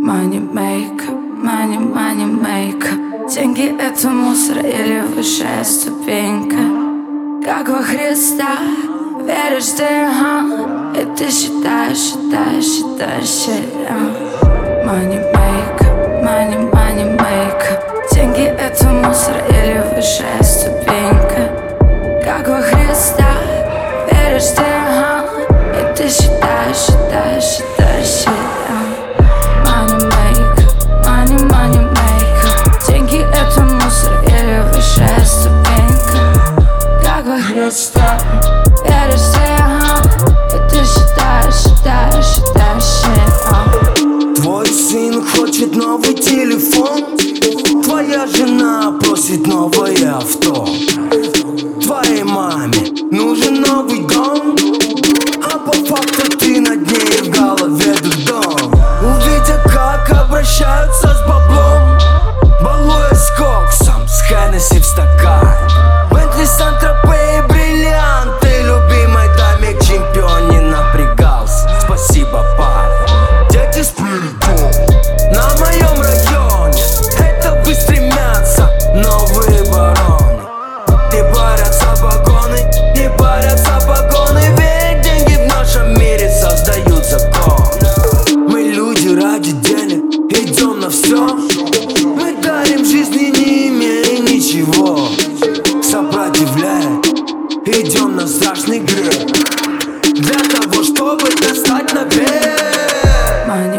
Money maker, money maker. Деньги — это мусор или высшая ступенька. Как во Христа веришь ты, и ты считаешь shit. Money maker, money maker. Деньги — это мусор или высшая ступенька. Как во Христа веришь ты, и ты считаешь shit. Money maker. Деньги — это мусор или высшая ступенька. Как во Христа веришь ты, и ты считаешь shit. Твой сын хочет новый телефон, твоя жена просит новое авто. Твоей маме нужен новый дом, а по факту ты над ней в голове дурдом. Увидя, как обращаются с баблом, балуясь с коксом, с Хеннесси в стакан. Бентли, Сан-Тропе и бриллианты. Любимой даме к чемпион не напрягался. Спасибо, парень. Дети с прилетом на моем районе, это вы стремятся новые бароны. Не борются погоны, не борются погоны. Ведь деньги в нашем мире создают закон. Мы люди ради денег идем на все. Мы дарим жизни, не имея ничего. Сопротивляя, идем на страшный грех, для того, чтобы достать наверх. Money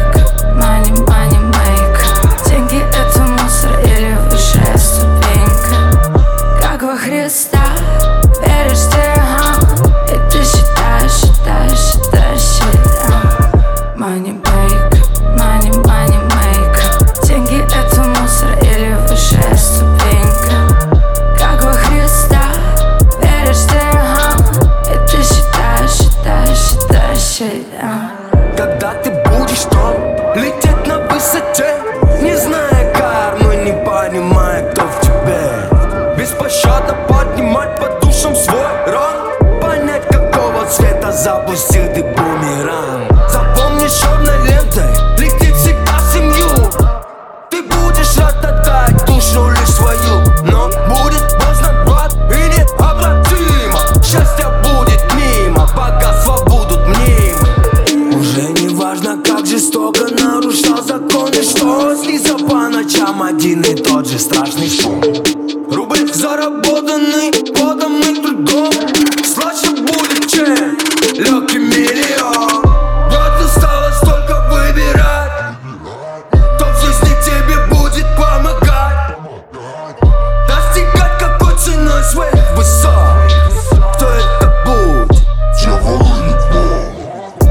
maker. Деньги — это мусор или высшая ступенька. Как во Христа веришь ты, и ты считаешь shit. Money maker. Деньги — это мусор или высшая ступенька. Как во Христа веришь ты, и ты считаешь shit. Когда ты будешь там, лететь на высоте, не зная кармы, не понимая, кто в тебе. Беспощадно поднимать по душам свой ранг, понять, какого цвета запустил ты бумеранг. Запомни, черной лентой летит всегда семью. Ты будешь рататать душу лишь свою, но будет поздно, брат, и необратимо. Счастье будет мимо, богатства будут мнимы. Уже не важно, как жестоко нарушал законы, что снится по ночам один и тот же страшный шум. Рубль заработанный потом и трудом слаще будет, чем легкий миллион. Брат, осталось только выбирать, кто в жизни тебе будет помогать, достигать какой ценой своих высот. Кто это будет? Дьявол или Бог?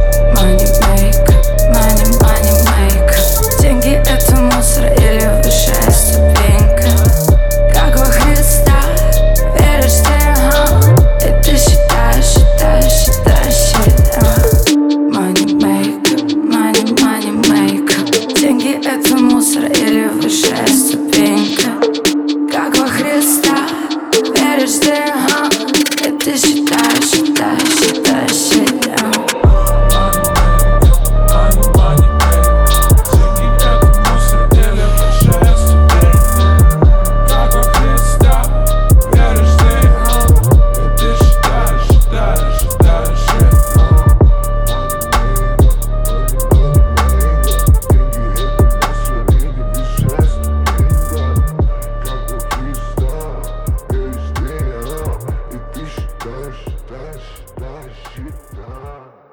Money maker. Деньги — это мусор или высшая ступенька. Как во Христа веришь ты, и ты считаешь shit. Money maker. Деньги — это мусор или высшая ступенька. Как во Христа веришь ты, и ты считаешь shit. Считать.